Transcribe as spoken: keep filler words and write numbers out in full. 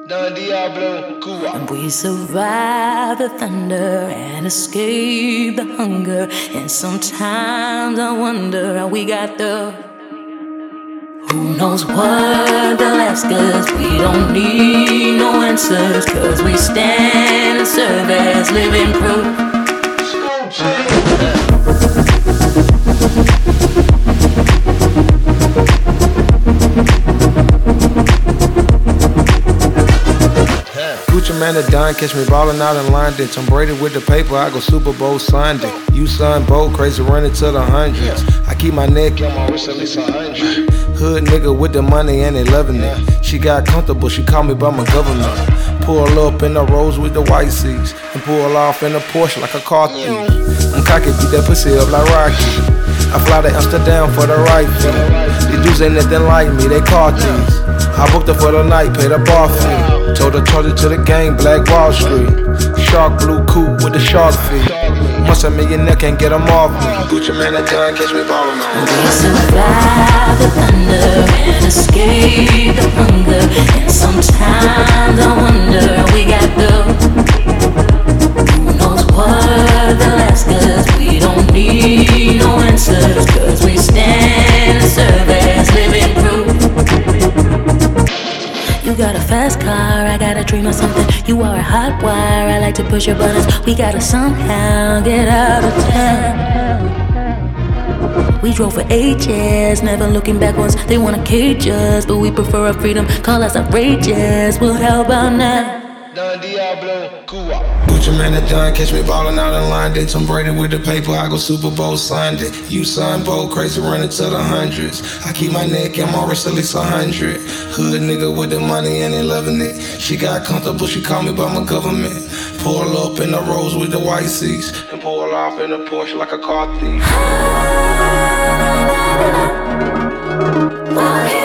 Don Diablo, Cuba. And we survive the thunder and escape the hunger. And sometimes I wonder how we got the. Who knows what they'll ask us? We don't need no answers, cause we stand and serve as living proof. Gucci Mane and Don catch me ballin' out in London. Tom Brady with the paper, I go Super Bowl Sunday. You son Bo, crazy running to the hundreds. I keep my neck on my wrist at least a hundred. Hood nigga with the money and they loving it. She got comfortable, she called me by my government. Pull up in the Rolls with the white seats and pull off in the Porsche like a car thief. I'm cocky, beat that pussy up like Rocky. I fly to Amsterdam for the right fee. These dudes ain't nothing like me, they car thieves. I booked her for the night, paid a bar fee. Told her charge it to the gang, Black Wall Street. Shark blue coupe with the shark feet. Once a millionaire can't get them off me. Gucci Mane and Don catch me ballin' on. We survive the thunder and escape the hunger. And sometimes I wonder how we got the. Who knows what they'll ask us? We don't need no answers, cause we stand and serve as living proof. You got a fast car, I got a dream of something. You are a hot wire, I like to push your buttons. We gotta somehow get out of town. We drove for ages, never looking backwards. They wanna cage us, but we prefer our freedom. Call us outrageous, well how about now? Don Diablo, Cuba. Gucci Mane and Don catch me ballin' out in London. Tom Brady with the paper, I go Super Bowl Sunday. You son Bo, crazy running to the hundreds. I keep my neck and my wrist at least a hundred. Hood nigga with the money and they loving it. She got comfortable, she called me by my government. Pull up in the Rolls with the white seats and pull off in the Porsche like a car thief.